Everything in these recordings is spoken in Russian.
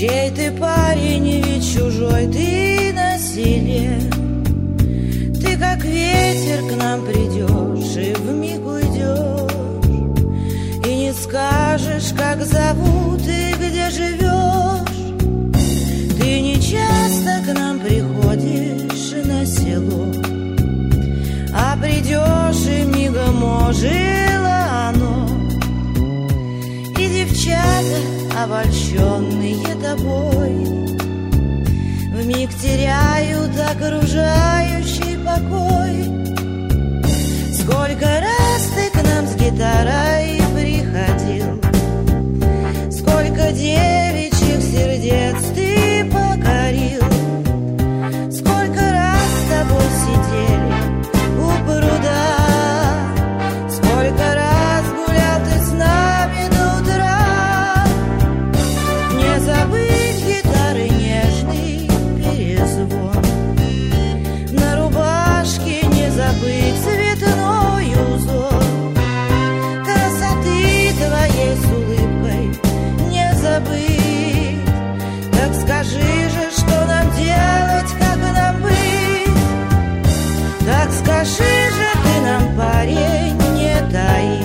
Чей ты парень, ведь чужой ты на селе. Ты как ветер к нам придешь и вмиг уйдешь, и не скажешь, как зовут и где живешь. Ты не часто к нам приходишь на село, а придешь и мигом ожило оно. И девчата, обольщенные тобой, вмиг теряют окружающий покой. Сколько раз ты к нам с гитарой приходил, сколько девичьих сердец ты покорил, сколько раз с тобой сидели у пруда, сколько раз гулял ты с нами до утра. Не забыть гитары нежный перезвон, на рубашке не забыть цветной узор, красоты твоей с улыбкой не забыть. Так скажи же, что нам делать, как нам быть? Так скажи же ты нам, парень, не таи,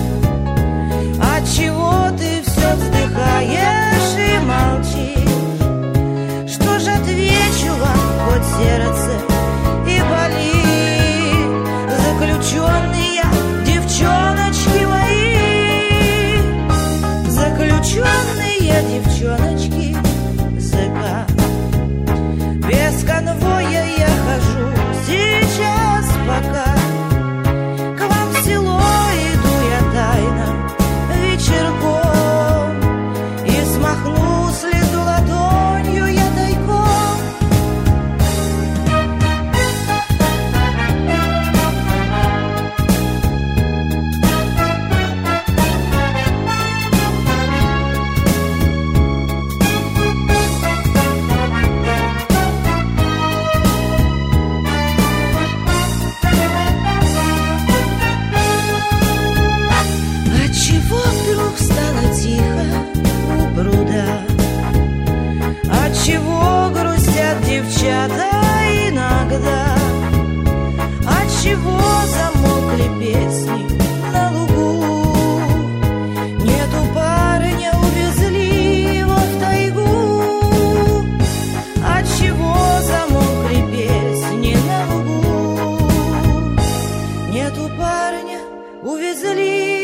отчего ты все вздыхаешь и молчишь? Что ж отвечу вам, хоть сердце и болит? Заключенные девчоночки мои, заключенные девчоночки ЗК. Без конвоя я хожу сейчас пока, к вам в село иду я тайно вечерком, и смахну слезу ладонью я тайком. Отчего вдруг стало тихо у пруда? Отчего грустят девчата иногда? Отчего замолкли песни на лугу? Нету парня, увезли его в тайгу. Отчего замолкли песни на лугу? Нету парня, увезли